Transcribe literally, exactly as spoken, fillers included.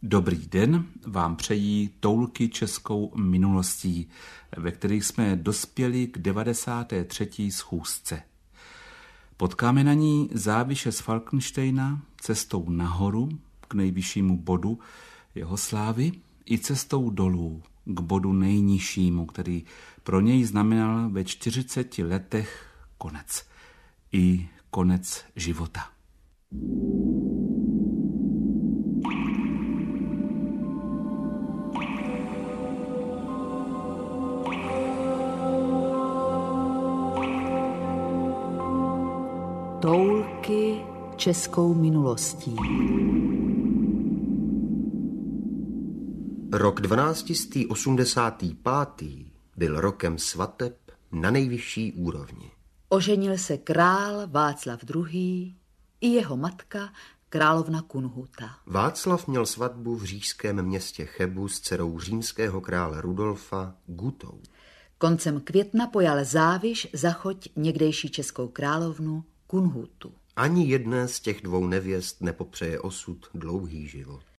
Dobrý den vám přejí toulky českou minulostí, ve kterých jsme dospěli k devadesáté třetí schůzce. Potkáme na ní Záviše z Falkensteina cestou nahoru k nejvyššímu bodu jeho slávy i cestou dolů k bodu nejnižšímu, který pro něj znamenal ve čtyřiceti letech konec. I konec života. Toulky českou minulostí. Rok dvanáct osmdesát pět byl rokem svateb na nejvyšší úrovni. Oženil se král Václav druhý. i jeho matka, královna Kunhuta. Václav měl svatbu v říšském městě Chebu s dcerou římského krále Rudolfa Gutou. Koncem května pojal Záviš za choť někdejší českou královnu Kunhutu. Ani jedné z těch dvou nevěst nepopřeje osud dlouhý život.